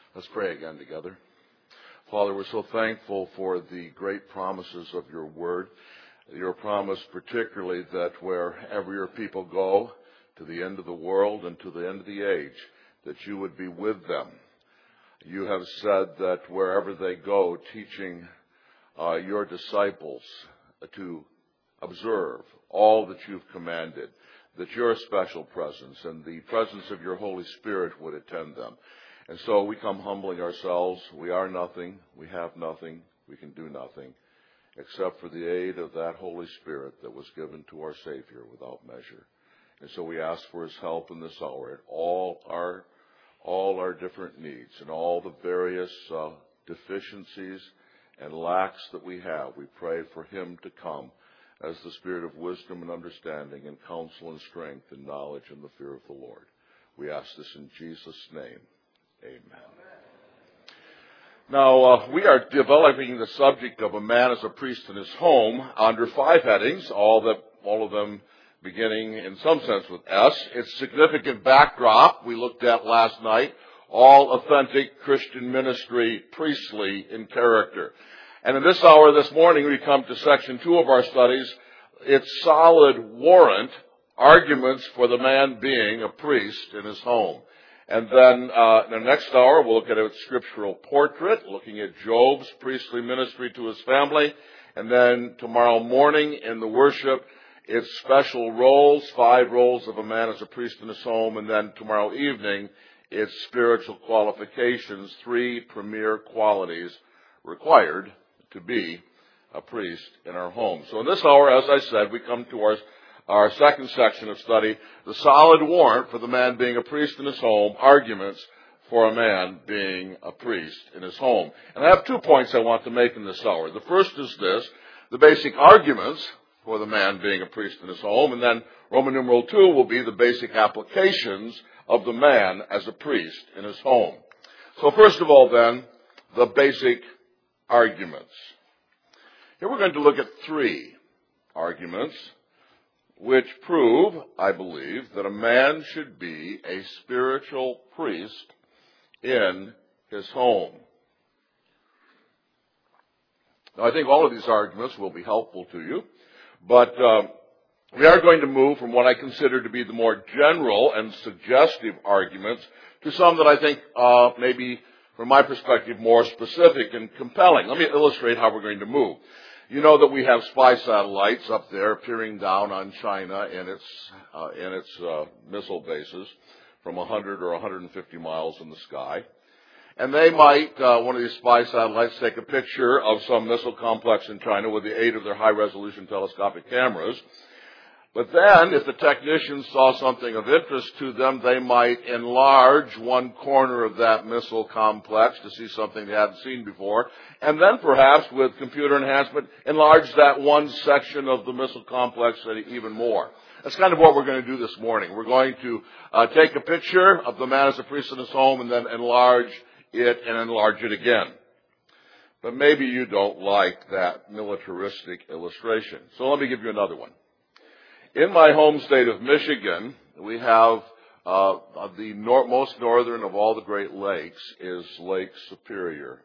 Let's pray again together. Father, we're so thankful for the great promises of your word. Your promise particularly that wherever your people go, to the end of the world and to the end of the age, that you would be with them. You have said that wherever they go, teaching your disciples to observe all that you've commanded, that your special presence and the presence of your Holy Spirit would attend them. And so we come humbling ourselves. We are nothing. We have nothing. We can do nothing except for the aid of that Holy Spirit that was given to our Savior without measure. And so we ask for his help in this hour at all our different needs and all the various deficiencies and lacks that we have. We pray for him to come as the Spirit of wisdom and understanding and counsel and strength and knowledge and the fear of the Lord. We ask this in Jesus' name. Amen. Now, we are developing the subject of a man as a priest in his home under 5 headings, all of them beginning in some sense with S. Its significant backdrop we looked at last night, all authentic Christian ministry, priestly in character. And in this hour this morning we come to section 2 of our studies, its solid warrant, arguments for the man being a priest in his home. And then in the next hour, we'll look at a scriptural portrait, looking at Job's priestly ministry to his family. And then tomorrow morning in the worship, its special roles, 5 roles of a man as a priest in his home. And then tomorrow evening, its spiritual qualifications, 3 premier qualities required to be a priest in our home. So in this hour, as I said, we come to our second section of study, the solid warrant for the man being a priest in his home, arguments for a man being a priest in his home. And I have 2 points I want to make in this hour. The first is this, the basic arguments for the man being a priest in his home, and then Roman numeral 2 will be the basic applications of the man as a priest in his home. So first of all then, the basic arguments. Here we're going to look at 3 arguments which prove, I believe, that a man should be a spiritual priest in his home. Now, I think all of these arguments will be helpful to you, but we are going to move from what I consider to be the more general and suggestive arguments to some that I think maybe, from my perspective, more specific and compelling. Let me illustrate how we're going to move. You know that we have spy satellites up there peering down on China and its missile bases from 100 or 150 miles in the sky. And they might, one of these spy satellites, take a picture of some missile complex in China with the aid of their high-resolution telescopic cameras. But then, if the technicians saw something of interest to them, they might enlarge one corner of that missile complex to see something they hadn't seen before, and then perhaps, with computer enhancement, enlarge that one section of the missile complex even more. That's kind of what we're going to do this morning. We're going to take a picture of the man as a priest in his home and then enlarge it and enlarge it again. But maybe you don't like that militaristic illustration. So let me give you another one. In my home state of Michigan, we have the most northern of all the Great Lakes is Lake Superior.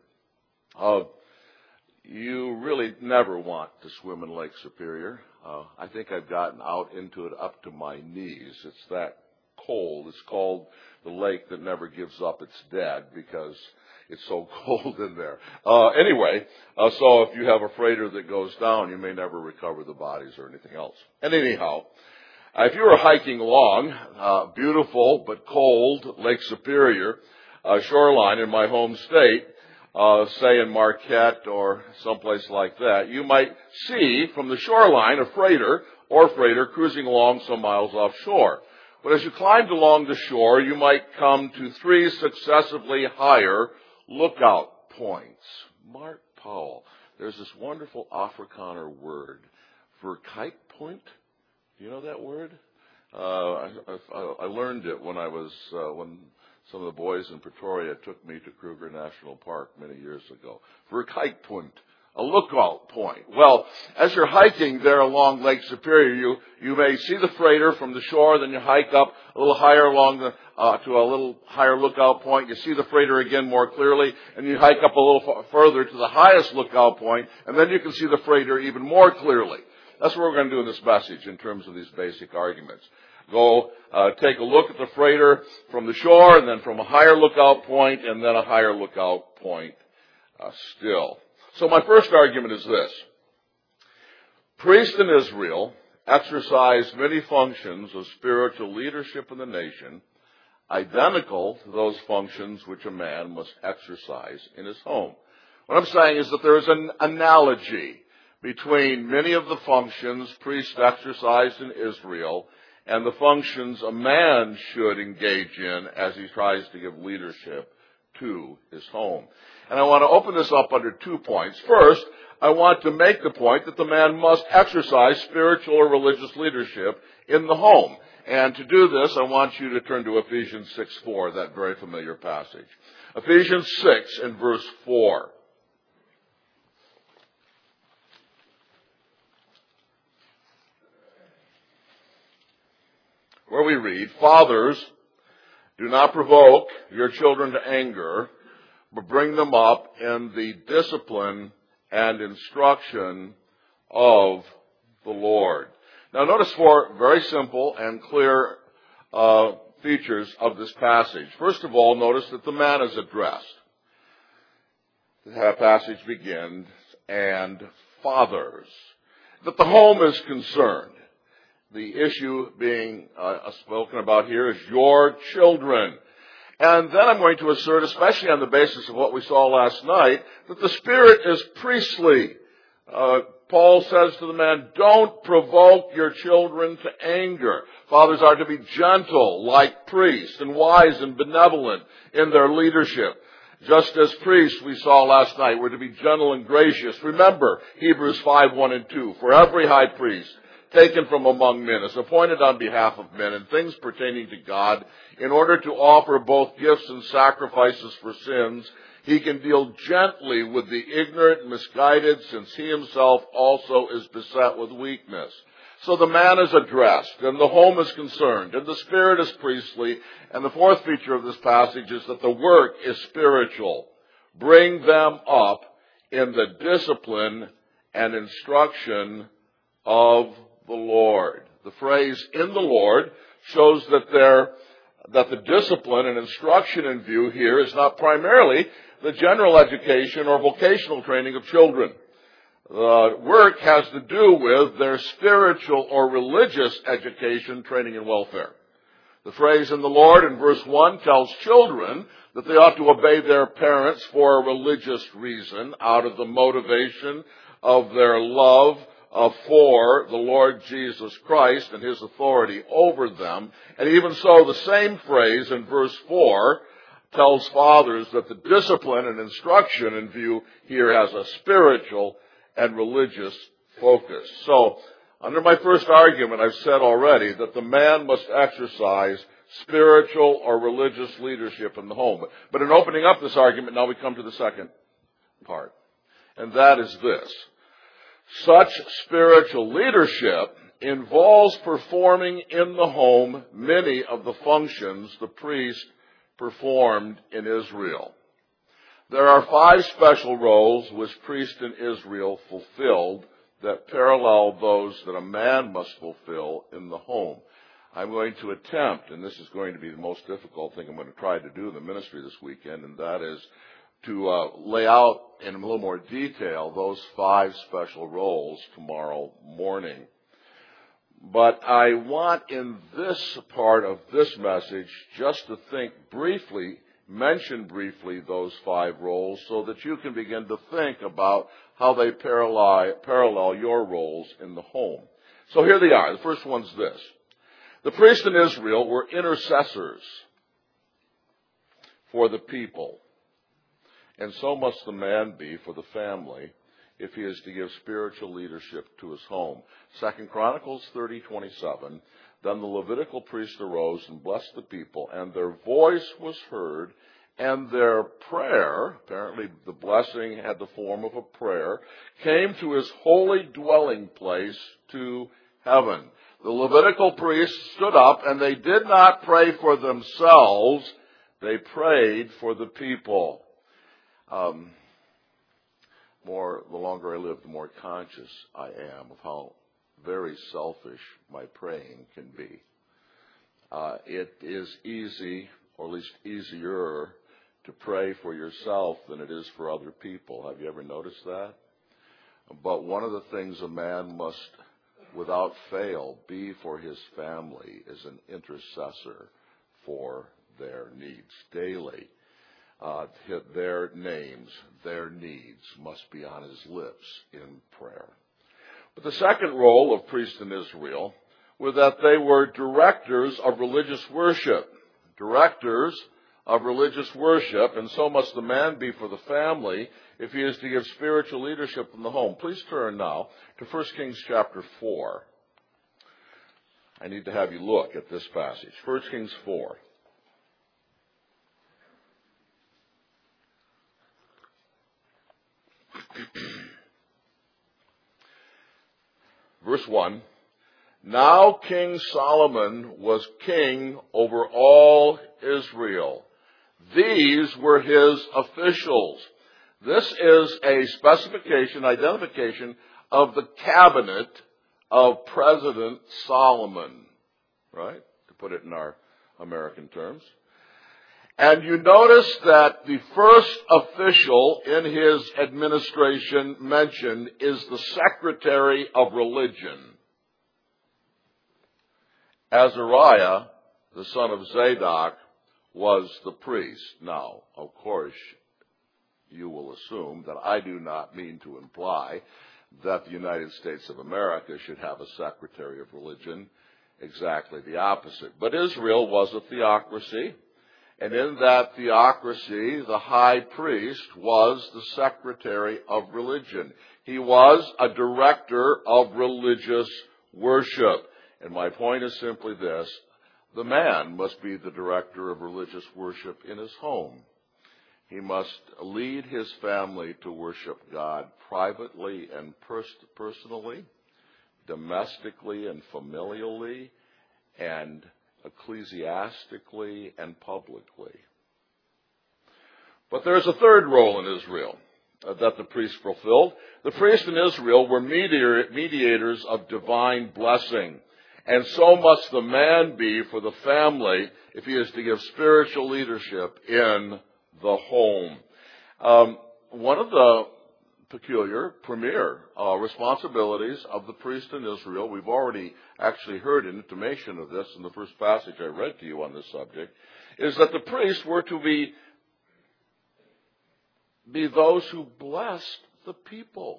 You really never want to swim in Lake Superior. I think I've gotten out into it up to my knees. It's that cold. It's called the lake that never gives up its dead because it's so cold in there. Anyway, so if you have a freighter that goes down, you may never recover the bodies or anything else. And anyhow, if you were hiking along beautiful but cold Lake Superior shoreline in my home state, say in Marquette or someplace like that, you might see from the shoreline a freighter cruising along some miles offshore. But as you climbed along the shore, you might come to 3 successively higher lookout points. Mark Powell, there's this wonderful Afrikaner word for kite point. Do you know that word? I learned it when when some of the boys in Pretoria took me to Kruger National Park many years ago. For kite point. a lookout point. Well, as you're hiking there along Lake Superior, you may see the freighter from the shore, then you hike up a little higher along to a little higher lookout point. You see the freighter again more clearly, and you hike up a little further to the highest lookout point, and then you can see the freighter even more clearly. That's what we're going to do in this message in terms of these basic arguments. Go take a look at the freighter from the shore, and then from a higher lookout point, and then a higher lookout point still. So my first argument is this. Priests in Israel exercised many functions of spiritual leadership in the nation, identical to those functions which a man must exercise in his home. What I'm saying is that there is an analogy between many of the functions priests exercised in Israel and the functions a man should engage in as he tries to give leadership to his home. And I want to open this up under 2 points. First, I want to make the point that the man must exercise spiritual or religious leadership in the home. And to do this, I want you to turn to Ephesians 6:4, that very familiar passage. Ephesians 6 and verse 4. Where we read, "Fathers, do not provoke your children to anger, but bring them up in the discipline and instruction of the Lord." Now notice 4 very simple and clear features of this passage. First of all, notice that the man is addressed. The passage begins, "and fathers," that the home is concerned. The issue being spoken about here is your children. And then I'm going to assert, especially on the basis of what we saw last night, that the spirit is priestly. Paul says to the man, don't provoke your children to anger. Fathers are to be gentle like priests and wise and benevolent in their leadership. Just as priests, we saw last night, were to be gentle and gracious. Remember Hebrews 5:1 and 2. For every high priest taken from among men is appointed on behalf of men in things pertaining to God, in order to offer both gifts and sacrifices for sins. He can deal gently with the ignorant and misguided, since he himself also is beset with weakness. So the man is addressed, and the home is concerned, and the spirit is priestly. And the fourth feature of this passage is that the work is spiritual. Bring them up in the discipline and instruction of the Lord. The phrase "in the Lord" shows that the discipline and instruction in view here is not primarily the general education or vocational training of children. The work has to do with their spiritual or religious education, training, and welfare. The phrase "in the Lord" in verse 1 tells children that they ought to obey their parents for a religious reason, out of the motivation of their love for the Lord Jesus Christ and his authority over them. And even so, the same phrase in verse 4 tells fathers that the discipline and instruction in view here has a spiritual and religious focus. So, under my first argument, I've said already that the man must exercise spiritual or religious leadership in the home. But in opening up this argument, now we come to the second part. And that is this. Such spiritual leadership involves performing in the home many of the functions the priest performed in Israel. There are 5 special roles which priests in Israel fulfilled that parallel those that a man must fulfill in the home. I'm going to attempt, and this is going to be the most difficult thing I'm going to try to do in the ministry this weekend, and that is to lay out in a little more detail those 5 special roles tomorrow morning. But I want in this part of this message just to mention briefly those 5 roles so that you can begin to think about how they parallel your roles in the home. So here they are. The first one's this. The priests in Israel were intercessors for the people. And so must the man be for the family if he is to give spiritual leadership to his home. 2 Chronicles 30:27, then the Levitical priest arose and blessed the people, and their voice was heard and their prayer, apparently the blessing had the form of a prayer, came to his holy dwelling place to heaven. The Levitical priests stood up, and they did not pray for themselves. They prayed for the people. The longer I live, the more conscious I am of how very selfish my praying can be. It is easy, or at least easier, to pray for yourself than it is for other people. Have you ever noticed that? But one of the things a man must, without fail, be for his family is an intercessor for their needs daily. Their names, their needs must be on his lips in prayer. But the second role of priests in Israel was that they were directors of religious worship. Directors of religious worship, and so must the man be for the family if he is to give spiritual leadership in the home. Please turn now to 1 Kings chapter 4. I need to have you look at this passage. 1 Kings 4. Verse 1. Now King Solomon was king over all Israel. These were his officials. This is a specification, identification of the cabinet of President Solomon, right? To put it in our American terms. And you notice that the first official in his administration mentioned is the Secretary of Religion. Azariah, the son of Zadok, was the priest. Now, of course, you will assume that I do not mean to imply that the United States of America should have a Secretary of Religion. Exactly the opposite. But Israel was a theocracy, and in that theocracy, the high priest was the Secretary of Religion. He was a director of religious worship. And my point is simply this: the man must be the director of religious worship in his home. He must lead his family to worship God privately and personally, domestically and familially, and ecclesiastically and publicly. But there's a third role in Israel that the priests fulfilled. The priests in Israel were mediators of divine blessing. And so must the man be for the family if he is to give spiritual leadership in the home. One of the premier responsibilities of the priest in Israel, we've already actually heard an intimation of this in the first passage I read to you on this subject, is that the priests were to be those who blessed the people.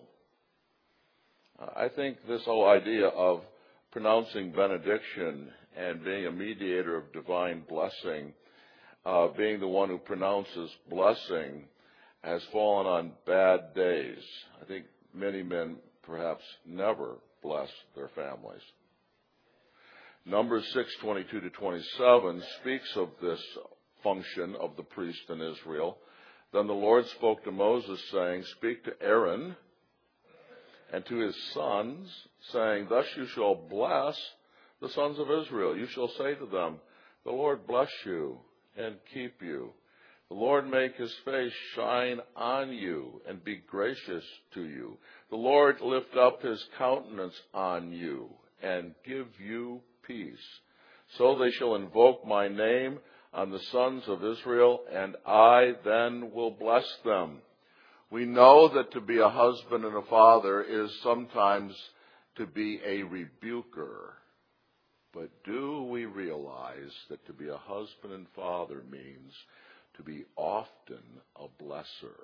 I think this whole idea of pronouncing benediction and being a mediator of divine blessing, being the one who pronounces blessing, has fallen on bad days. I think many men perhaps never bless their families. Numbers 6:22-27 speaks of this function of the priest in Israel. Then the Lord spoke to Moses, saying, "Speak to Aaron and to his sons, saying, Thus you shall bless the sons of Israel. You shall say to them, The Lord bless you and keep you. The Lord make his face shine on you and be gracious to you. The Lord lift up his countenance on you and give you peace. So they shall invoke my name on the sons of Israel, and I then will bless them." We know that to be a husband and a father is sometimes to be a rebuker. But do we realize that to be a husband and father means to be often a blesser?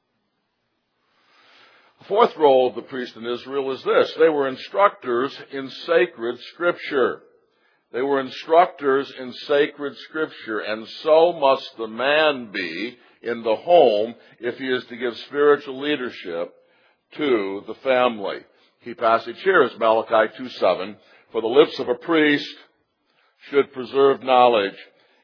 The fourth role of the priest in Israel is this: they were instructors in sacred Scripture. They were instructors in sacred Scripture, and so must the man be in the home if he is to give spiritual leadership to the family. Key passage here is Malachi 2:7. "For the lips of a priest should preserve knowledge,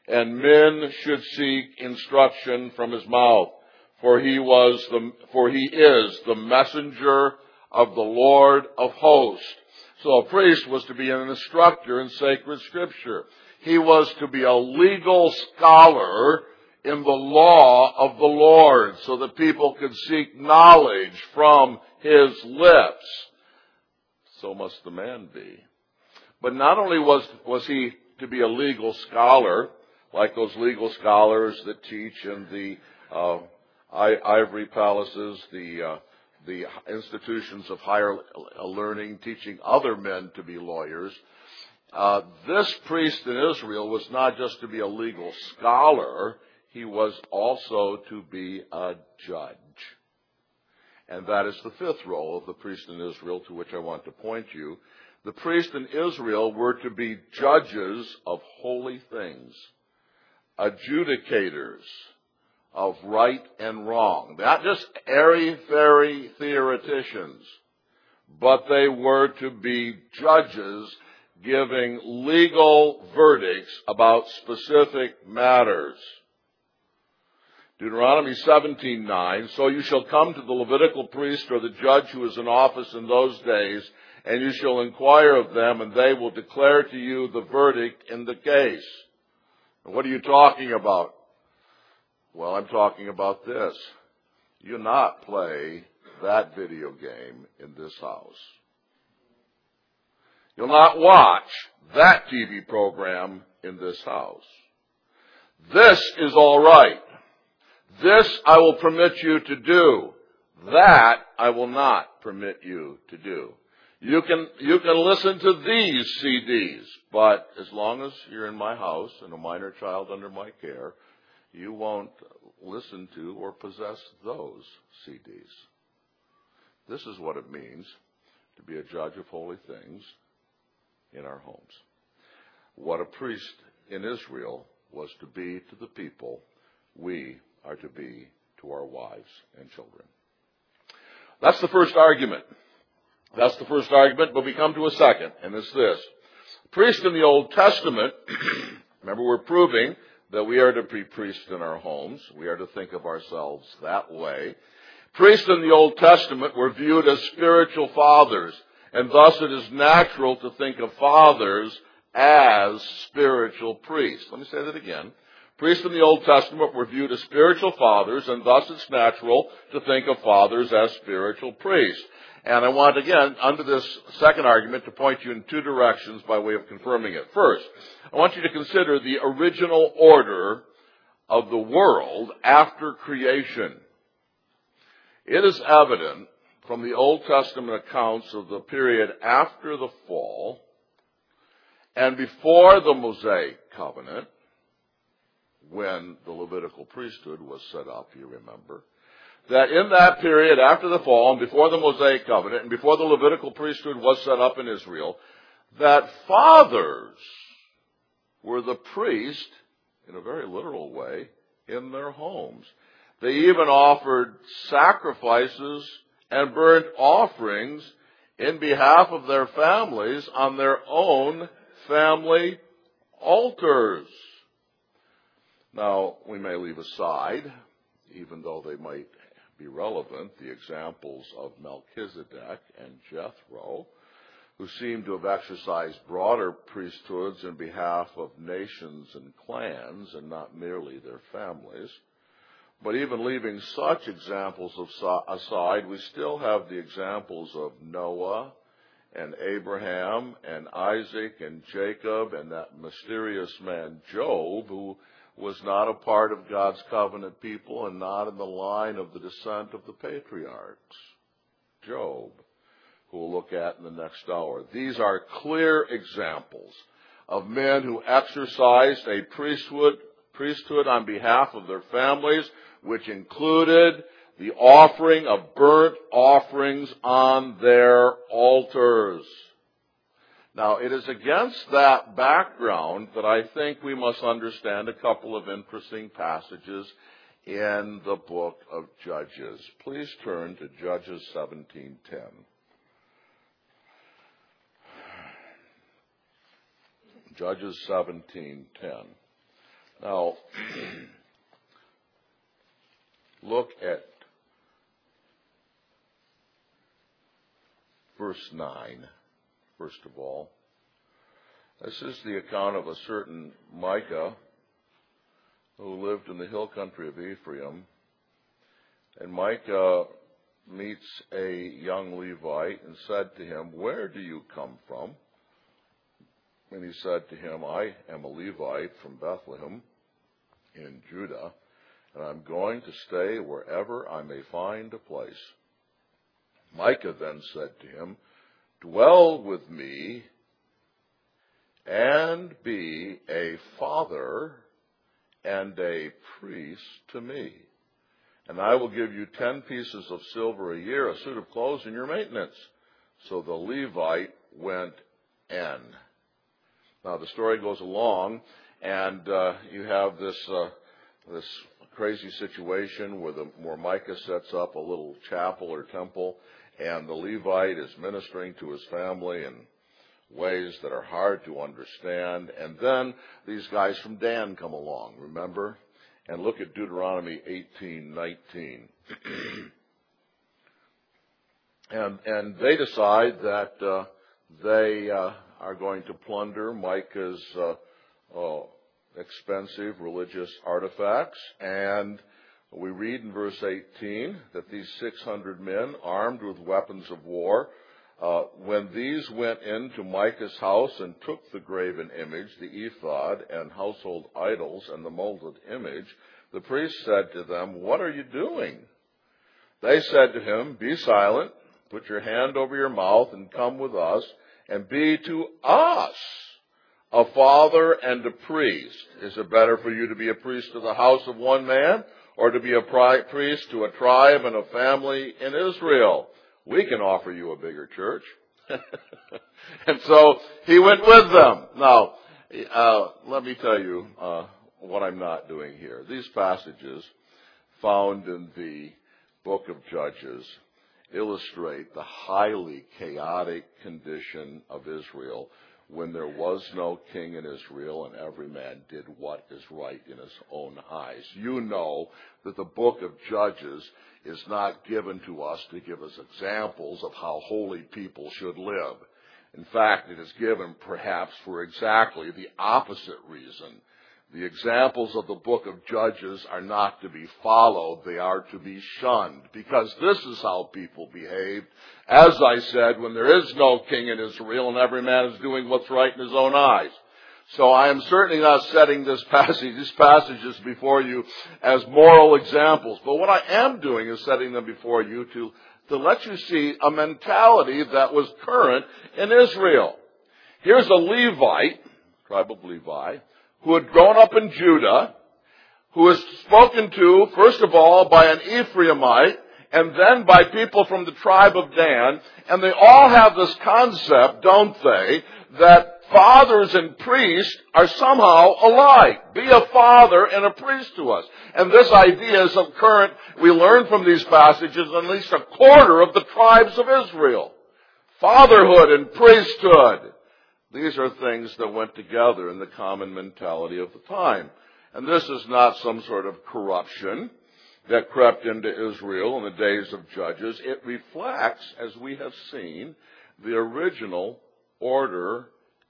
and men should seek instruction from his mouth. For he is the messenger of the Lord of hosts. So a priest was to be an instructor in sacred scripture. He was to be a legal scholar in the law of the Lord, so that people could seek knowledge from his lips. So must the man be. But not only was he to be a legal scholar, like those legal scholars that teach in the ivory palaces, the institutions of higher learning, teaching other men to be lawyers. This priest in Israel was not just to be a legal scholar, he was also to be a judge. And that is the fifth role of the priest in Israel, to which I want to point you. The priests in Israel were to be judges of holy things, adjudicators of right and wrong. Not just airy-fairy theoreticians, but they were to be judges giving legal verdicts about specific matters. Deuteronomy 17:9, so you shall come to the Levitical priest or the judge who is in office in those days, and you shall inquire of them, and they will declare to you the verdict in the case. And what are you talking about? Well, I'm talking about this. You not play that video game in this house. You'll not watch that TV program in this house. This is all right. This I will permit you to do. That I will not permit you to do. You can listen to these CDs, but as long as you're in my house and a minor child under my care, you won't listen to or possess those CDs. This is what it means to be a judge of holy things in our homes. What a priest in Israel was to be to the people, we are to be to our wives and children. That's the first argument. But we come to a second, and it's this. Priests in the Old Testament, remember we're proving that we are to be priests in our homes. We are to think of ourselves that way. Priests in the Old Testament were viewed as spiritual fathers, and thus it is natural to think of fathers as spiritual priests. Let me say that again. Priests in the Old Testament were viewed as spiritual fathers, and thus it's natural to think of fathers as spiritual priests. And I want, again, under this second argument, to point you in two directions by way of confirming it. First, I want you to consider the original order of the world after creation. It is evident from the Old Testament accounts of the period after the fall and before the Mosaic covenant, when the Levitical priesthood was set up, you remember, that in that period after the fall and before the Mosaic covenant and before the Levitical priesthood was set up in Israel, that fathers were the priest, in a very literal way, in their homes. They even offered sacrifices and burnt offerings in behalf of their families on their own family altars. Now, we may leave aside, even though they might be relevant, the examples of Melchizedek and Jethro, who seem to have exercised broader priesthoods in behalf of nations and clans and not merely their families. But even leaving such examples aside, we still have the examples of Noah and Abraham and Isaac and Jacob and that mysterious man Job, who was not a part of God's covenant people and not in the line of the descent of the patriarchs. Job, who we'll look at in the next hour. These are clear examples of men who exercised a priesthood on behalf of their families, which included the offering of burnt offerings on their altars. Now, it is against that background that I think we must understand a couple of interesting passages in the book of Judges. Please turn to Judges 17:10. Judges 17:10. Now, look at verse 9, first of all. This is the account of a certain Micah who lived in the hill country of Ephraim. And Micah meets a young Levite and said to him, "Where do you come from?" And he said to him, "I am a Levite from Bethlehem in Judah, and I'm going to stay wherever I may find a place." Micah then said to him, "Dwell with me and be a father and a priest to me. And I will give you 10 pieces of silver a year, a suit of clothes, and your maintenance." So the Levite went in. Now the story goes along, and you have this crazy situation where Micah sets up a little chapel or temple, and the Levite is ministering to his family in ways that are hard to understand. And then these guys from Dan come along, remember? And look at Deuteronomy 18:19. and they decide that they are going to plunder Micah's expensive religious artifacts. And we read in verse 18 that these 600 men, armed with weapons of war, when these went into Micah's house and took the graven image, the ephod, and household idols, and the molded image, the priest said to them, "What are you doing?" They said to him, "Be silent, put your hand over your mouth, and come with us, and be to us a father and a priest. Is it better for you to be a priest to the house of one man, or to be a priest to a tribe and a family in Israel? We can offer you a bigger church." And so he went with them. Now, let me tell you what I'm not doing here. These passages found in the book of Judges illustrate the highly chaotic condition of Israel when there was no king in Israel and every man did what is right in his own eyes. You know that the book of Judges is not given to us to give us examples of how holy people should live. In fact, it is given perhaps for exactly the opposite reason. The examples of the book of Judges are not to be followed, they are to be shunned, because this is how people behaved, as I said, when there is no king in Israel and every man is doing what's right in his own eyes. So I am certainly not setting these passages before you as moral examples, but what I am doing is setting them before you to let you see a mentality that was current in Israel. Here's a Levite, tribe of Levi, who had grown up in Judah, who was spoken to, first of all, by an Ephraimite, and then by people from the tribe of Dan, and they all have this concept, don't they, that fathers and priests are somehow alike. Be a father and a priest to us. And this idea is of current, we learn from these passages, at least a quarter of the tribes of Israel. Fatherhood and priesthood. These are things that went together in the common mentality of the time. And this is not some sort of corruption that crept into Israel in the days of Judges. It reflects, as we have seen, the original order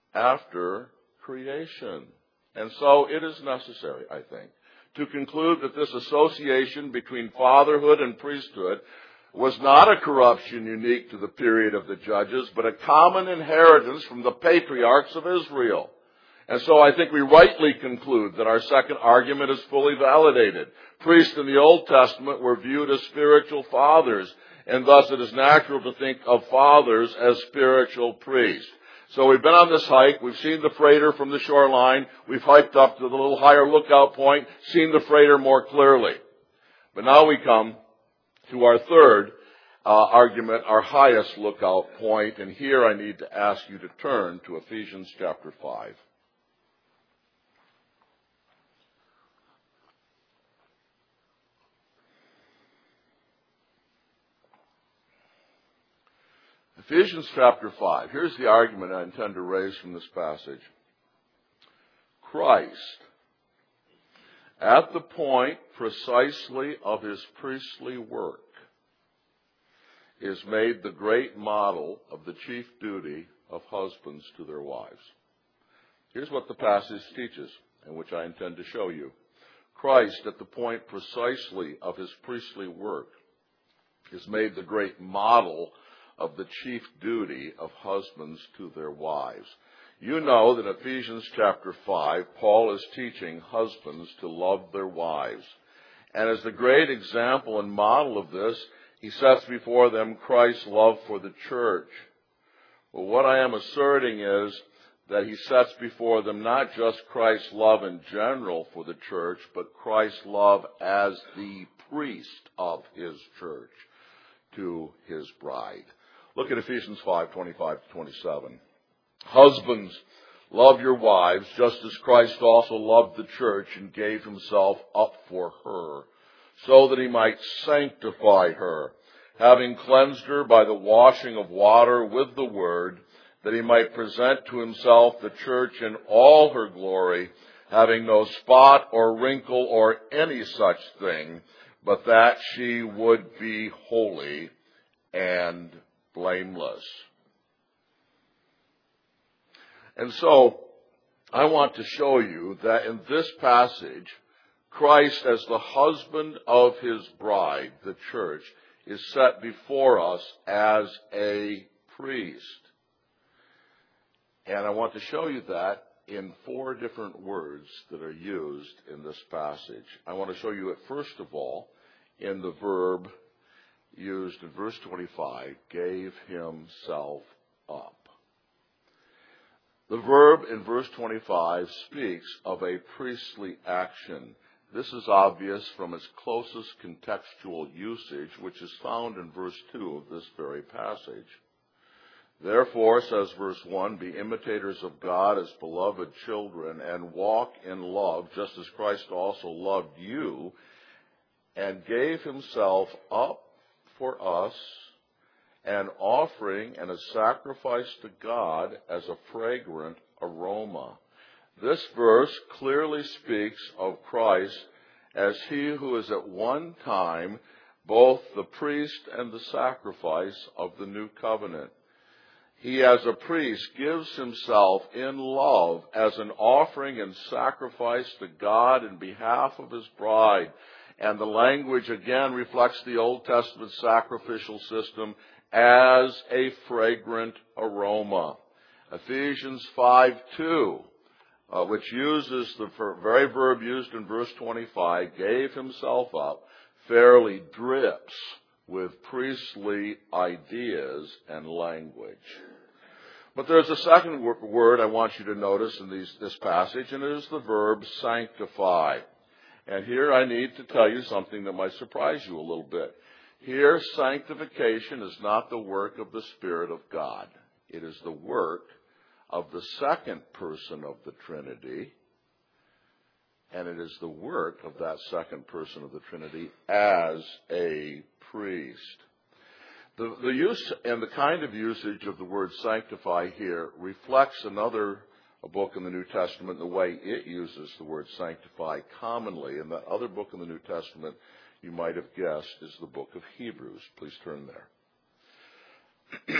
after creation. And so it is necessary, I think, to conclude that this association between fatherhood and priesthood was not a corruption unique to the period of the Judges, but a common inheritance from the patriarchs of Israel. And so I think we rightly conclude that our second argument is fully validated. Priests in the Old Testament were viewed as spiritual fathers, and thus it is natural to think of fathers as spiritual priests. So we've been on this hike, we've seen the freighter from the shoreline, we've hiked up to the little higher lookout point, seen the freighter more clearly. But now we come to our third argument, our highest lookout point, and here I need to ask you to turn to Ephesians chapter 5. Ephesians chapter 5. Here's the argument I intend to raise from this passage. Christ at the point precisely of his priestly work, is made the great model of the chief duty of husbands to their wives. Here's what the passage teaches, and which I intend to show you. Christ, at the point precisely of his priestly work, is made the great model of the chief duty of husbands to their wives. You know that in Ephesians chapter 5, Paul is teaching husbands to love their wives. And as the great example and model of this, he sets before them Christ's love for the church. Well, what I am asserting is that he sets before them not just Christ's love in general for the church, but Christ's love as the priest of his church to his bride. Look at Ephesians 5:25-27. Husbands, love your wives, just as Christ also loved the church and gave himself up for her, so that he might sanctify her, having cleansed her by the washing of water with the word, that he might present to himself the church in all her glory, having no spot or wrinkle or any such thing, but that she would be holy and blameless. And so, I want to show you that in this passage, Christ, as the husband of his bride, the church, is set before us as a priest. And I want to show you that in 4 different words that are used in this passage. I want to show you it, first of all, in the verb used in verse 25, gave himself up. The verb in verse 25 speaks of a priestly action. This is obvious from its closest contextual usage, which is found in verse 2 of this very passage. Therefore, says verse 1, be imitators of God as beloved children and walk in love, just as Christ also loved you and gave himself up for us, an offering and a sacrifice to God as a fragrant aroma. This verse clearly speaks of Christ as he who is at one time both the priest and the sacrifice of the new covenant. He, as a priest, gives himself in love as an offering and sacrifice to God in behalf of his bride. And the language again reflects the Old Testament sacrificial system as a fragrant aroma. Ephesians 5:2, which uses the very verb used in verse 25, gave himself up, fairly drips with priestly ideas and language. But there's a second word I want you to notice in this passage, and it is the verb sanctify. And here I need to tell you something that might surprise you a little bit. Here, sanctification is not the work of the Spirit of God. It is the work of the second person of the Trinity, and it is the work of that second person of the Trinity as a priest. The use and the kind of usage of the word sanctify here reflects another book in the New Testament, the way it uses the word sanctify commonly. And that other book in the New Testament, you might have guessed, is the book of Hebrews. Please turn there.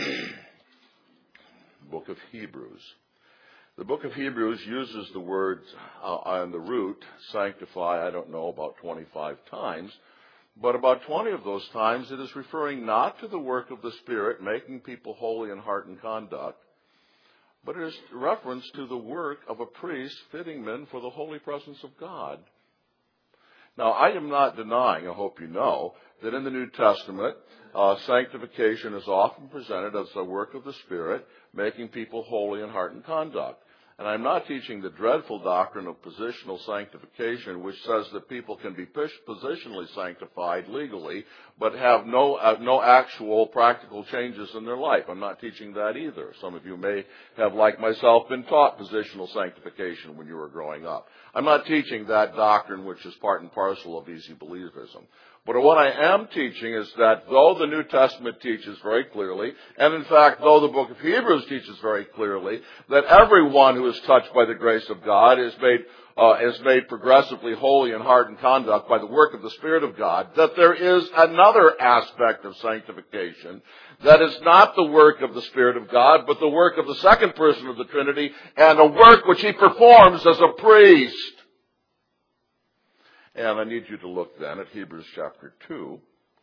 Book of Hebrews. The book of Hebrews uses the word on the root, sanctify, I don't know, about 25 times. But about 20 of those times it is referring not to the work of the Spirit, making people holy in heart and conduct, but it is reference to the work of a priest fitting men for the holy presence of God. Now, I am not denying, I hope you know, that in the New Testament, sanctification is often presented as the work of the Spirit, making people holy in heart and conduct. And I'm not teaching the dreadful doctrine of positional sanctification, which says that people can be positionally sanctified legally, but have no actual practical changes in their life. I'm not teaching that either. Some of you may have, like myself, been taught positional sanctification when you were growing up. I'm not teaching that doctrine, which is part and parcel of easy believism. But what I am teaching is that though the New Testament teaches very clearly, and in fact, though the book of Hebrews teaches very clearly, that everyone who is touched by the grace of God, is made progressively holy in heart and conduct by the work of the Spirit of God, that there is another aspect of sanctification that is not the work of the Spirit of God, but the work of the second person of the Trinity, and a work which he performs as a priest. And I need you to look then at Hebrews chapter 2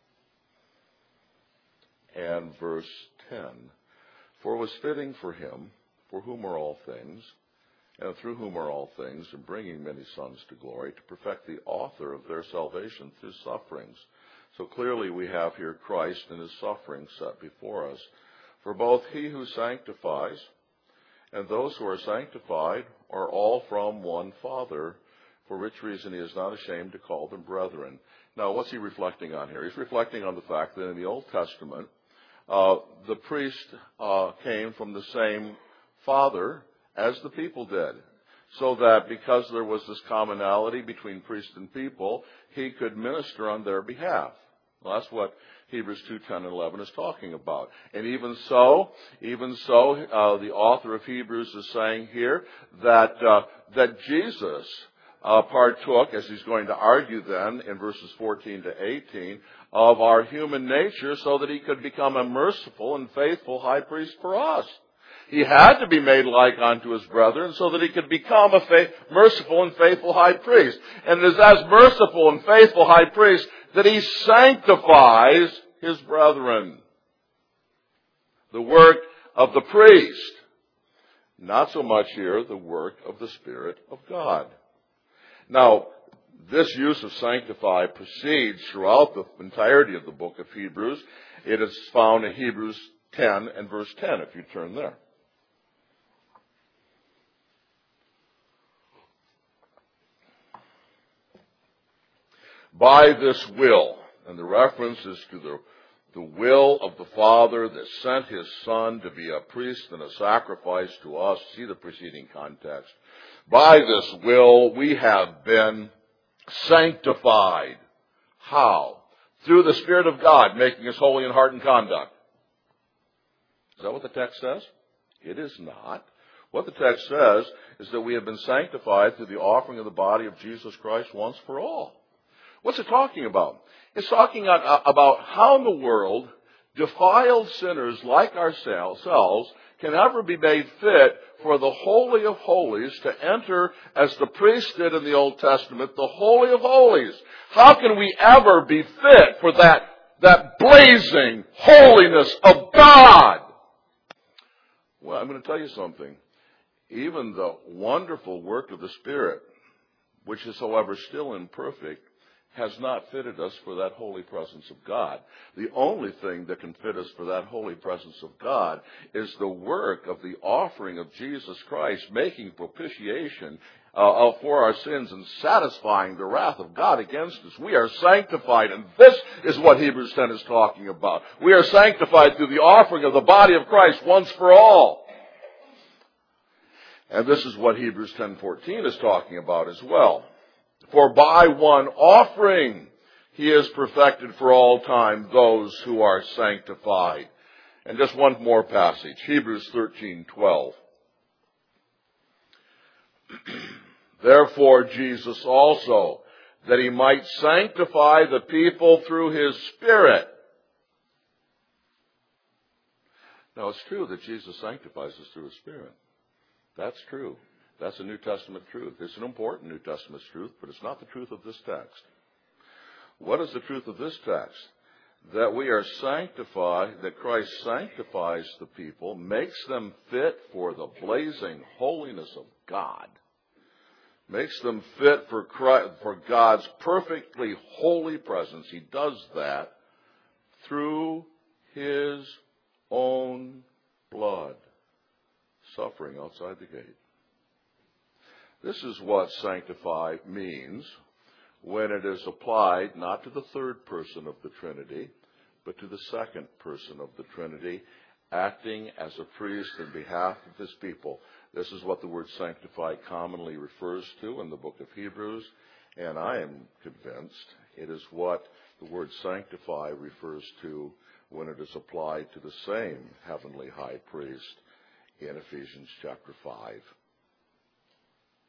and verse 10. For it was fitting for him, for whom are all things, and through whom are all things, in bringing many sons to glory, to perfect the author of their salvation through sufferings. So clearly we have here Christ and his suffering set before us. For both he who sanctifies and those who are sanctified are all from one Father, for which reason he is not ashamed to call them brethren. Now, what's he reflecting on here? He's reflecting on the fact that in the Old Testament, the priest came from the same father as the people did, so that because there was this commonality between priest and people, he could minister on their behalf. Well, that's what Hebrews 2:10 and 11 is talking about. And even so, the author of Hebrews is saying here that Jesus partook, as he's going to argue then in verses 14 to 18, of our human nature so that he could become a merciful and faithful high priest for us. He had to be made like unto his brethren so that he could become a merciful and faithful high priest. And it is as merciful and faithful high priest that he sanctifies his brethren. The work of the priest. Not so much here the work of the Spirit of God. Now, this use of sanctify proceeds throughout the entirety of the book of Hebrews. It is found in Hebrews 10 and verse 10, if you turn there. By this will, and the reference is to the will of the Father that sent his Son to be a priest and a sacrifice to us. See the preceding context. By this will we have been sanctified. How? Through the Spirit of God, making us holy in heart and conduct. Is that what the text says? It is not. What the text says is that we have been sanctified through the offering of the body of Jesus Christ once for all. What's it talking about? It's talking about how in the world defiled sinners like ourselves can ever be made fit for the Holy of Holies to enter, as the priest did in the Old Testament, the Holy of Holies. How can we ever be fit for that blazing holiness of God? Well, I'm going to tell you something. Even the wonderful work of the Spirit, which is, however, still imperfect, has not fitted us for that holy presence of God. The only thing that can fit us for that holy presence of God is the work of the offering of Jesus Christ, making propitiation for our sins and satisfying the wrath of God against us. We are sanctified, and this is what Hebrews 10 is talking about. We are sanctified through the offering of the body of Christ once for all. And this is what Hebrews 10:14 is talking about as well. For by one offering he has perfected for all time those who are sanctified. And just one more passage, Hebrews 13:12. Therefore Jesus also, that he might sanctify the people through his Spirit. Now it's true that Jesus sanctifies us through his Spirit. That's true. That's a New Testament truth. It's an important New Testament truth, but it's not the truth of this text. What is the truth of this text? That we are sanctified, that Christ sanctifies the people, makes them fit for the blazing holiness of God, makes them fit for God's perfectly holy presence. He does that through his own blood, suffering outside the gate. This is what sanctify means when it is applied not to the third person of the Trinity, but to the second person of the Trinity, acting as a priest in behalf of his people. This is what the word sanctify commonly refers to in the book of Hebrews, and I am convinced it is what the word sanctify refers to when it is applied to the same heavenly high priest in Ephesians chapter 5.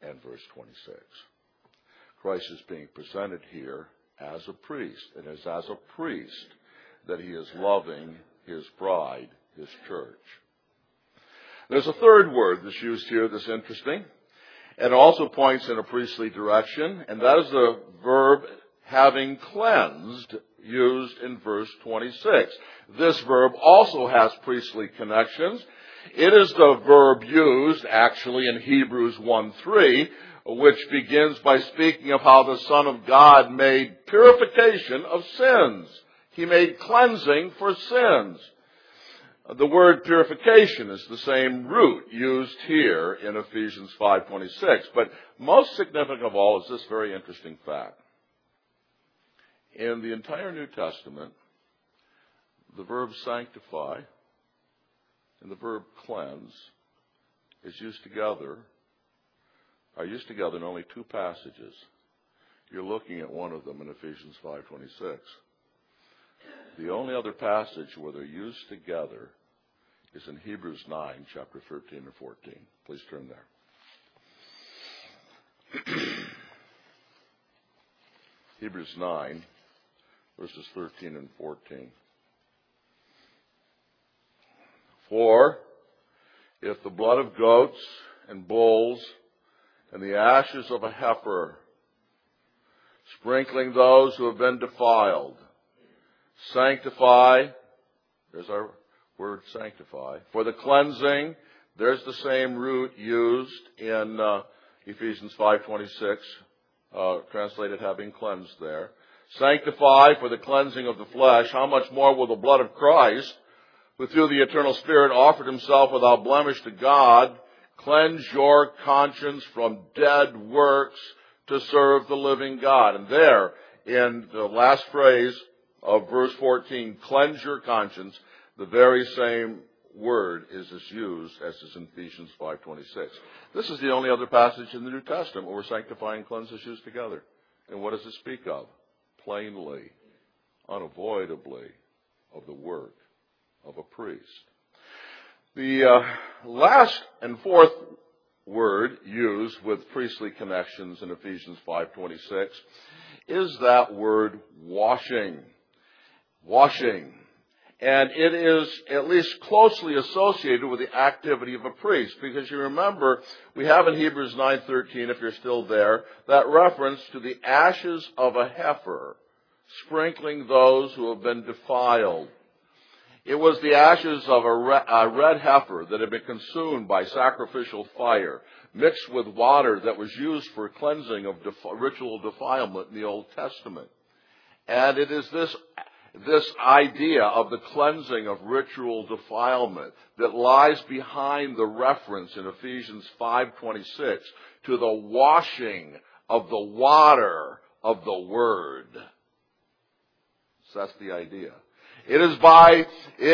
and verse 26. Christ is being presented here as a priest, and it's as a priest that he is loving his bride, his church. There's a third word that's used here that's interesting, and also points in a priestly direction, and that is the verb having cleansed, used in verse 26. This verb also has priestly connections. It is the verb used, actually, in Hebrews 1:3, which begins by speaking of how the Son of God made purification of sins. He made cleansing for sins. The word purification is the same root used here in Ephesians 5:26. But most significant of all is this very interesting fact. In the entire New Testament, the verb sanctify and the verb cleanse are used together in only two passages. You're looking at one of them in Ephesians 5:26. The only other passage where they're used together is in Hebrews 9, chapter 13 and 14. Please turn there. Hebrews 9, verses 13 and 14. For if the blood of goats and bulls and the ashes of a heifer, sprinkling those who have been defiled, sanctify, there's our word sanctify, for the cleansing, there's the same root used in Ephesians 5:26, translated having cleansed there. Sanctify for the cleansing of the flesh, how much more will the blood of Christ, who through the eternal Spirit offered himself without blemish to God, cleanse your conscience from dead works to serve the living God. And there, in the last phrase of verse 14, cleanse your conscience, the very same word is used as is in Ephesians 5:26. This is the only other passage in the New Testament where sanctify and cleanse is used together. And what does it speak of? Plainly, unavoidably, of the work of a priest. The last and fourth word used with priestly connections in Ephesians 5:26 is that word washing. Washing. And it is at least closely associated with the activity of a priest. Because you remember, we have in Hebrews 9:13, if you're still there, that reference to the ashes of a heifer, sprinkling those who have been defiled. It was the ashes of a red heifer that had been consumed by sacrificial fire, mixed with water that was used for cleansing of ritual defilement in the Old Testament. And it is this idea of the cleansing of ritual defilement that lies behind the reference in Ephesians 5:26 to the washing of the water of the Word. So that's the idea. It is by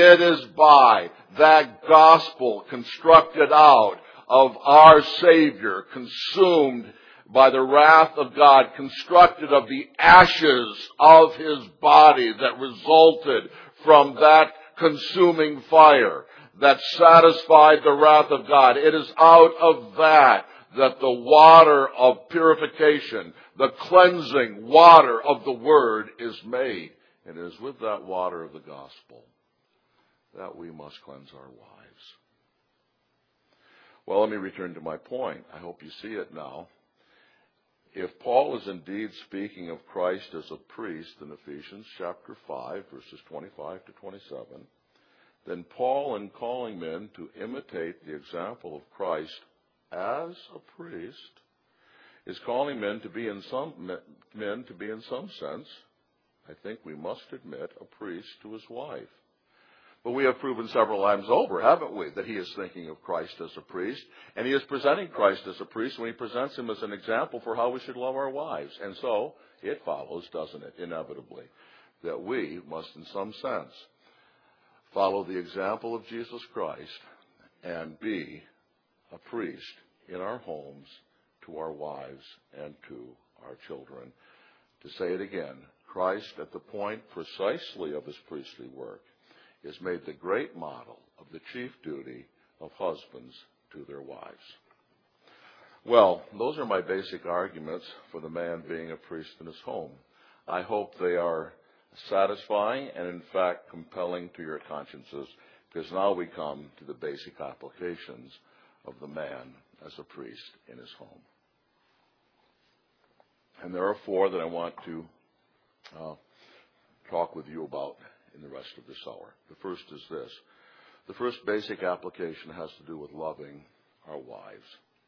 that gospel constructed out of our Savior, consumed by the wrath of God, constructed of the ashes of his body that resulted from that consuming fire that satisfied the wrath of God. It is out of that the water of purification, the cleansing water of the Word is made. And it is with that water of the gospel that we must cleanse our lives. Well, let me return to my point. I hope you see it now. If Paul is indeed speaking of Christ as a priest in Ephesians chapter 5, verses 25 to 27, then Paul, in calling men to imitate the example of Christ as a priest, is calling men to be in some sense, I think we must admit, a priest to his wife. But we have proven several times over, haven't we, that he is thinking of Christ as a priest, and he is presenting Christ as a priest when he presents him as an example for how we should love our wives. And so it follows, doesn't it, inevitably, that we must in some sense follow the example of Jesus Christ and be a priest in our homes to our wives and to our children. To say it again, Christ, at the point precisely of his priestly work, is made the great model of the chief duty of husbands to their wives. Well, those are my basic arguments for the man being a priest in his home. I hope they are satisfying and, in fact, compelling to your consciences, because now we come to the basic applications of the man as a priest in his home. And there are four that I want to talk with you about in the rest of this hour. The first is this. The first basic application has to do with loving our wives.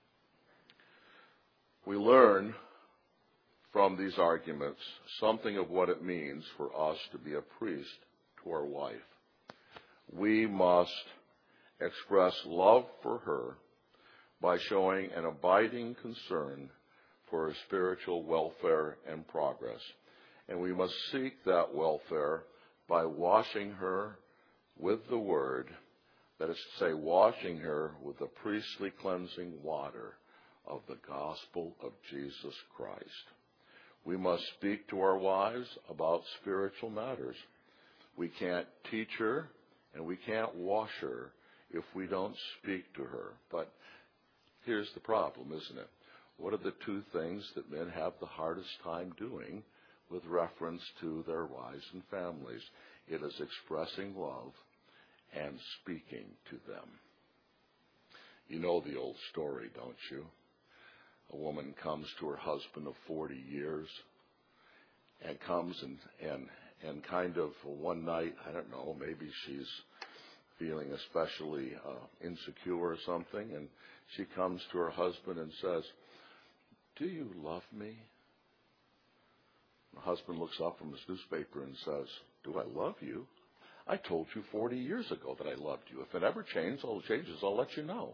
We learn from these arguments something of what it means for us to be a priest to our wife. We must express love for her by showing an abiding concern for her spiritual welfare and progress. And we must seek that welfare by washing her with the Word, that is to say, washing her with the priestly cleansing water of the gospel of Jesus Christ. We must speak to our wives about spiritual matters. We can't teach her and we can't wash her if we don't speak to her. But here's the problem, isn't it? What are the two things that men have the hardest time doing with reference to their wives and families? It is expressing love and speaking to them. You know the old story, don't you? A woman comes to her husband of 40 years and comes and kind of one night, I don't know, maybe she's feeling especially insecure or something, and she comes to her husband and says, "Do you love me?" The husband looks up from his newspaper and says, "Do I love you? I told you 40 years ago that I loved you. If it ever changes, I'll let you know."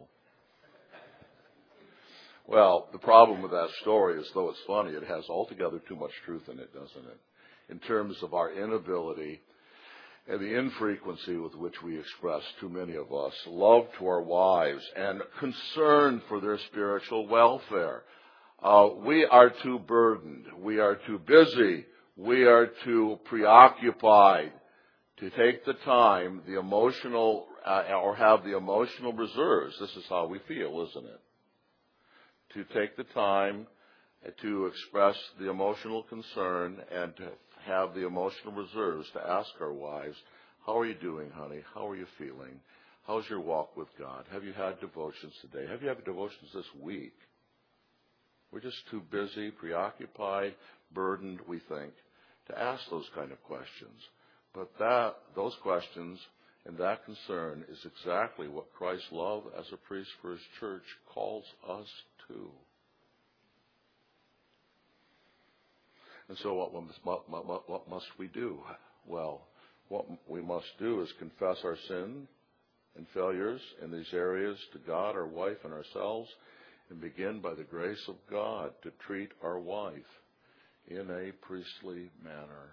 Well, the problem with that story is, though it's funny, it has altogether too much truth in it, doesn't it? In terms of our inability and the infrequency with which we express, too many of us, love to our wives and concern for their spiritual welfare. We are too burdened. We are too busy. We are too preoccupied to take the time, the emotional, or have the emotional reserves. This is how we feel, isn't it? To take the time to express the emotional concern and to have the emotional reserves to ask our wives, "How are you doing, honey? How are you feeling? How's your walk with God? Have you had devotions today? Have you had devotions this week?" We're just too busy, preoccupied, burdened, we think, to ask those kind of questions. But those questions and that concern is exactly what Christ's love as a priest for his church calls us to. And so what must we do? Well, what we must do is confess our sin and failures in these areas to God, our wife, and ourselves, and begin by the grace of God to treat our wife in a priestly manner.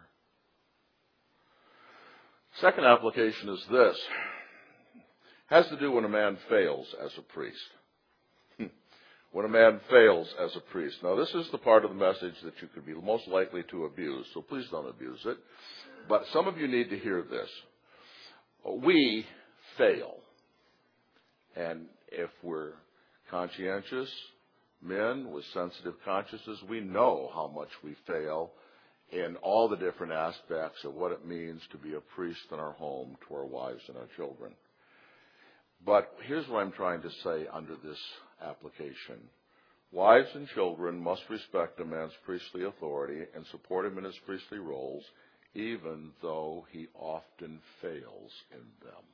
Second application is this. It has to do when a man fails as a priest. When a man fails as a priest. Now, this is the part of the message that you could be most likely to abuse, so please don't abuse it. But some of you need to hear this. We fail. And if we're conscientious men with sensitive consciences, we know how much we fail in all the different aspects of what it means to be a priest in our home to our wives and our children. But here's what I'm trying to say under this application. Wives and children must respect a man's priestly authority and support him in his priestly roles, even though he often fails in them.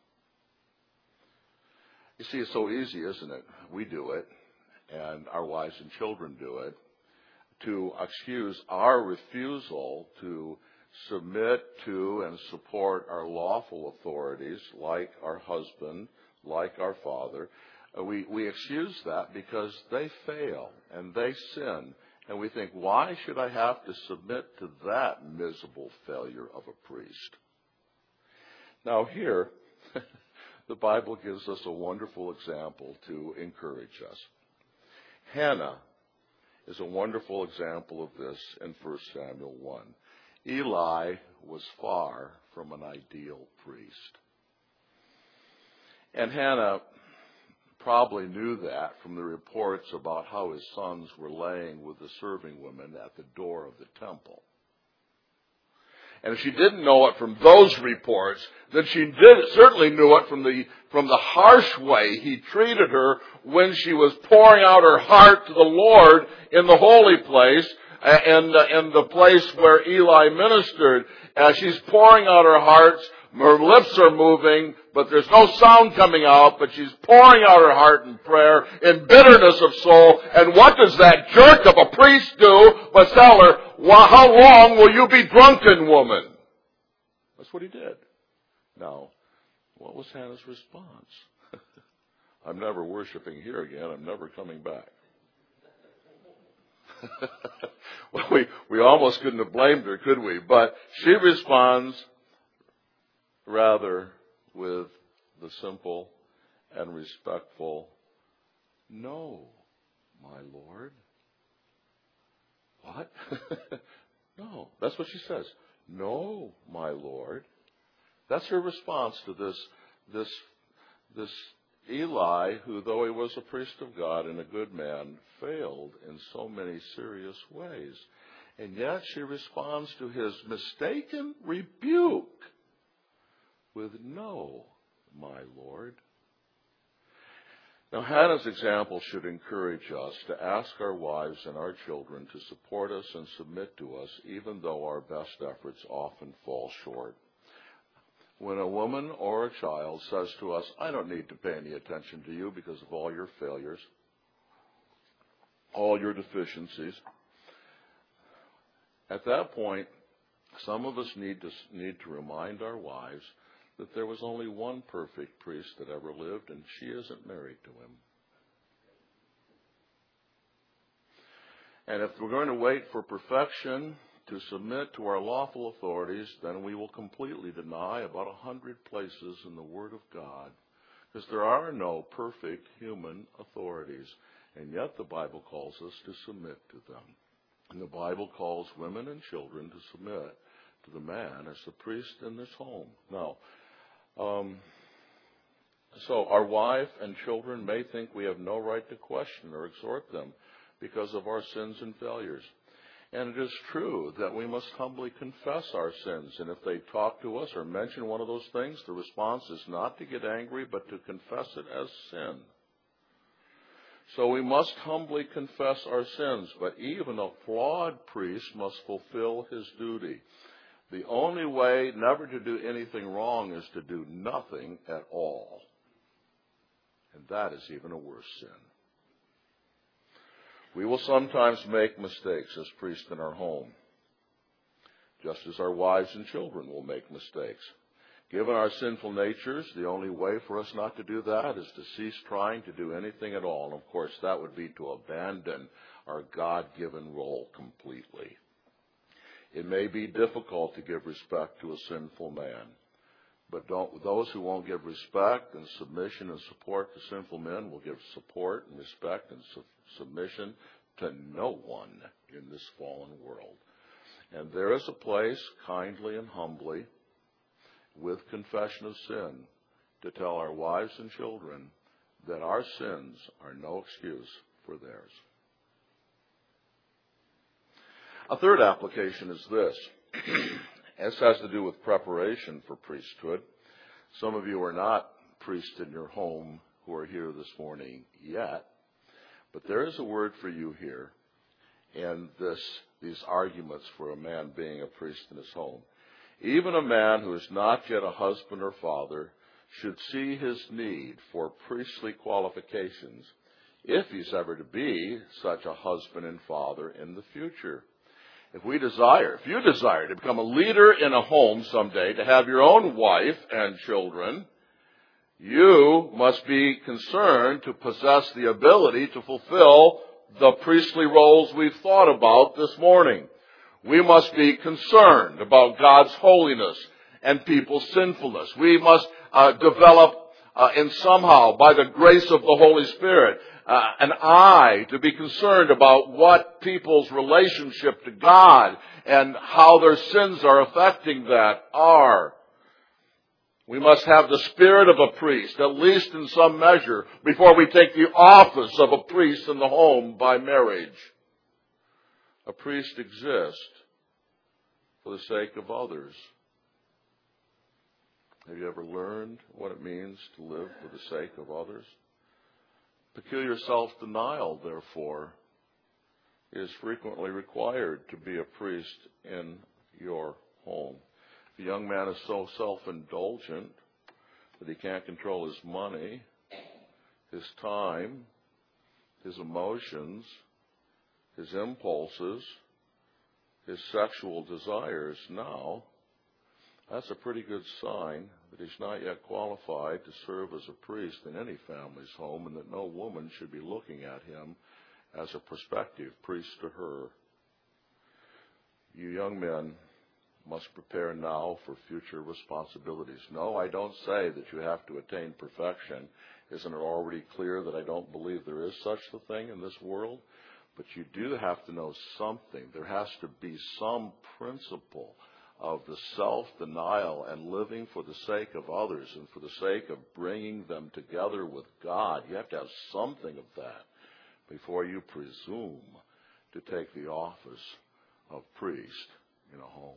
You see, it's so easy, isn't it? We do it, and our wives and children do it, to excuse our refusal to submit to and support our lawful authorities, like our husband, like our father. We excuse that because they fail and they sin. And we think, why should I have to submit to that miserable failure of a priest? Now here, the Bible gives us a wonderful example to encourage us. Hannah is a wonderful example of this in 1 Samuel 1. Eli was far from an ideal priest. And Hannah probably knew that from the reports about how his sons were laying with the serving women at the door of the temple. And if she didn't know it from those reports, then she certainly knew it from the harsh way he treated her when she was pouring out her heart to the Lord in the holy place and the place where Eli ministered. As she's pouring out her heart, her lips are moving, but there's no sound coming out, but she's pouring out her heart in prayer, in bitterness of soul. And what does that jerk of a priest do but tell her, well, how long will you be drunken, woman? That's what he did. Now, what was Hannah's response? I'm never worshiping here again. I'm never coming back. Well, we almost couldn't have blamed her, could we? But she responds rather with the simple and respectful, "No, my Lord." What? No, that's what she says. "No, my Lord." That's her response to this Eli, who, though he was a priest of God and a good man, failed in so many serious ways. And yet she responds to his mistaken rebuke with, "No, my Lord." Now, Hannah's example should encourage us to ask our wives and our children to support us and submit to us, even though our best efforts often fall short. When a woman or a child says to us, "I don't need to pay any attention to you because of all your failures, all your deficiencies," at that point, some of us need to remind our wives that there was only one perfect priest that ever lived, and she isn't married to him. And if we're going to wait for perfection to submit to our lawful authorities, then we will completely deny about 100 places in the Word of God, because there are no perfect human authorities, and yet the Bible calls us to submit to them. And the Bible calls women and children to submit to the man as the priest in this home. Now, so our wife and children may think we have no right to question or exhort them because of our sins and failures. And it is true that we must humbly confess our sins. And if they talk to us or mention one of those things, the response is not to get angry, but to confess it as sin. So we must humbly confess our sins. But even a flawed priest must fulfill his duty. The only way never to do anything wrong is to do nothing at all. And that is even a worse sin. We will sometimes make mistakes as priests in our home, just as our wives and children will make mistakes. Given our sinful natures, the only way for us not to do that is to cease trying to do anything at all. And of course, that would be to abandon our God-given role completely. It may be difficult to give respect to a sinful man, but those who won't give respect and submission and support to sinful men will give support and respect and submission to no one in this fallen world. And there is a place, kindly and humbly, with confession of sin, to tell our wives and children that our sins are no excuse for theirs. A third application is this. This has to do with preparation for priesthood. Some of you are not priests in your home who are here this morning yet, but there is a word for you here in these arguments for a man being a priest in his home. Even a man who is not yet a husband or father should see his need for priestly qualifications if he's ever to be such a husband and father in the future. If you desire to become a leader in a home someday, to have your own wife and children, you must be concerned to possess the ability to fulfill the priestly roles we've thought about this morning. We must be concerned about God's holiness and people's sinfulness. We must develop in somehow, by the grace of the Holy Spirit, an eye to be concerned about what people's relationship to God and how their sins are affecting that are. We must have the spirit of a priest, at least in some measure, before we take the office of a priest in the home by marriage. A priest exists for the sake of others. Have you ever learned what it means to live for the sake of others? Peculiar self-denial, therefore, is frequently required to be a priest in your home. If a young man is so self-indulgent that he can't control his money, his time, his emotions, his impulses, his sexual desires now, that's a pretty good sign that he's not yet qualified to serve as a priest in any family's home, and that no woman should be looking at him as a prospective priest to her. You young men must prepare now for future responsibilities. No, I don't say that you have to attain perfection. Isn't it already clear that I don't believe there is such a thing in this world? But you do have to know something. There has to be some principle of the self-denial and living for the sake of others and for the sake of bringing them together with God. You have to have something of that before you presume to take the office of priest in a home.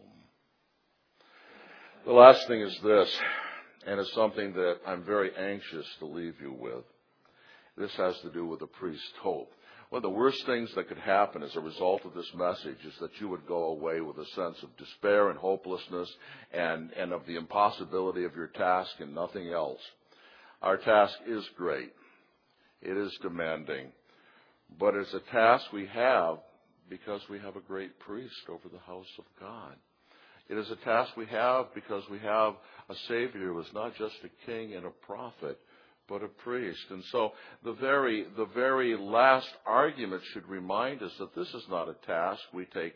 The last thing is this, and it's something that I'm very anxious to leave you with. This has to do with the priest's hope. One of the worst things that could happen as a result of this message is that you would go away with a sense of despair and hopelessness and of the impossibility of your task and nothing else. Our task is great. It is demanding. But it's a task we have because we have a great priest over the house of God. It is a task we have because we have a Savior who is not just a king and a prophet, but a priest. And so the very last argument should remind us that this is not a task we take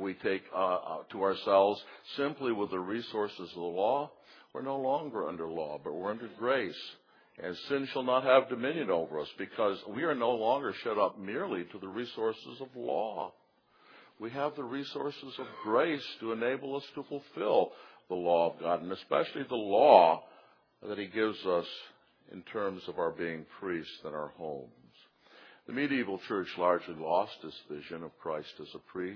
to ourselves simply with the resources of the law. We're no longer under law, but we're under grace. And sin shall not have dominion over us because we are no longer shut up merely to the resources of law. We have the resources of grace to enable us to fulfill the law of God, and especially the law that He gives us in terms of our being priests in our homes. The medieval church largely lost this vision of Christ as a priest.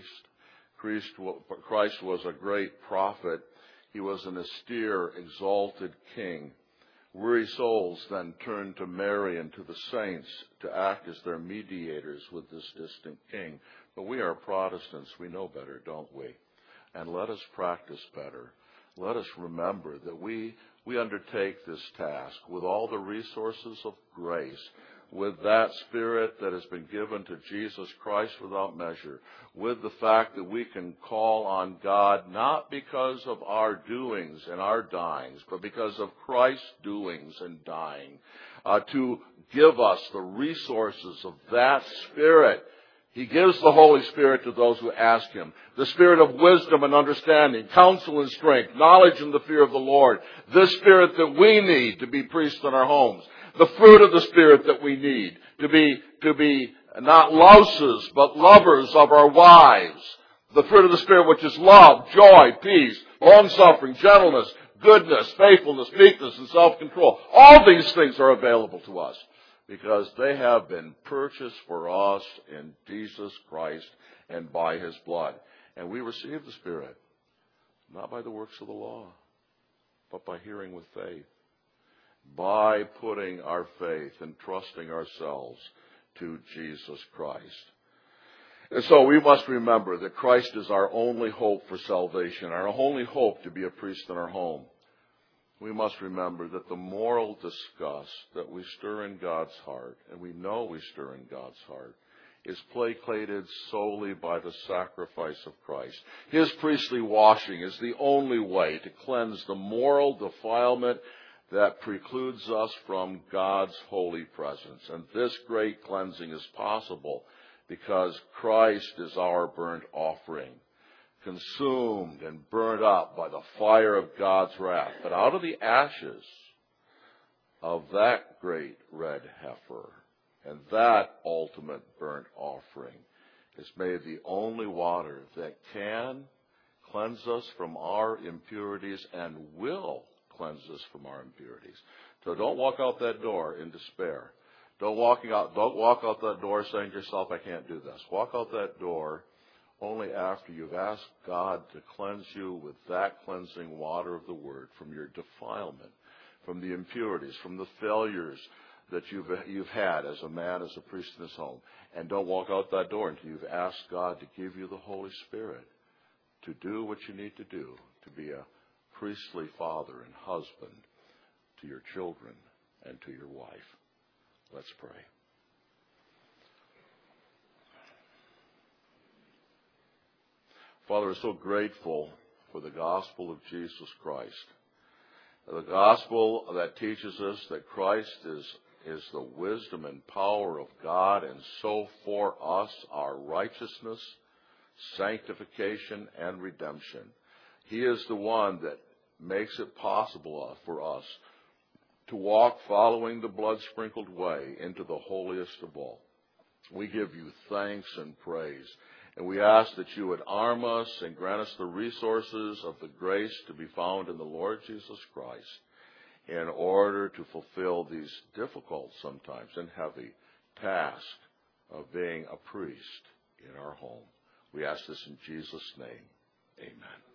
Christ was a great prophet. He was an austere, exalted king. Weary souls then turned to Mary and to the saints to act as their mediators with this distant king. But we are Protestants. We know better, don't we? And let us practice better. Let us remember that we undertake this task with all the resources of grace, with that Spirit that has been given to Jesus Christ without measure, with the fact that we can call on God not because of our doings and our dyings, but because of Christ's doings and dying, to give us the resources of that Spirit. He gives the Holy Spirit to those who ask Him. The Spirit of wisdom and understanding, counsel and strength, knowledge and the fear of the Lord. This Spirit that we need to be priests in our homes. The fruit of the Spirit that we need to be not louses, but lovers of our wives. The fruit of the Spirit which is love, joy, peace, long-suffering, gentleness, goodness, faithfulness, meekness, and self-control. All these things are available to us, because they have been purchased for us in Jesus Christ and by His blood. And we receive the Spirit, not by the works of the law, but by hearing with faith, by putting our faith and trusting ourselves to Jesus Christ. And so we must remember that Christ is our only hope for salvation, our only hope to be a priest in our home. We must remember that the moral disgust that we stir in God's heart, and we know we stir in God's heart, is placated solely by the sacrifice of Christ. His priestly washing is the only way to cleanse the moral defilement that precludes us from God's holy presence. And this great cleansing is possible because Christ is our burnt offering, consumed and burnt up by the fire of God's wrath. But out of the ashes of that great red heifer and that ultimate burnt offering is made the only water that can cleanse us from our impurities and will cleanse us from our impurities. So don't walk out that door in despair. Don't walk out that door saying to yourself, I can't do this. Walk out that door only after you've asked God to cleanse you with that cleansing water of the Word from your defilement, from the impurities, from the failures that you've had as a man, as a priest in his home. And don't walk out that door until you've asked God to give you the Holy Spirit to do what you need to do, to be a priestly father and husband to your children and to your wife. Let's pray. Father, we're so grateful for the gospel of Jesus Christ. The gospel that teaches us that Christ is the wisdom and power of God, and so for us our righteousness, sanctification, and redemption. He is the one that makes it possible for us to walk following the blood-sprinkled way into the holiest of all. We give you thanks and praise, and we ask that you would arm us and grant us the resources of the grace to be found in the Lord Jesus Christ in order to fulfill these difficult, sometimes, and heavy task of being a priest in our home. We ask this in Jesus' name. Amen.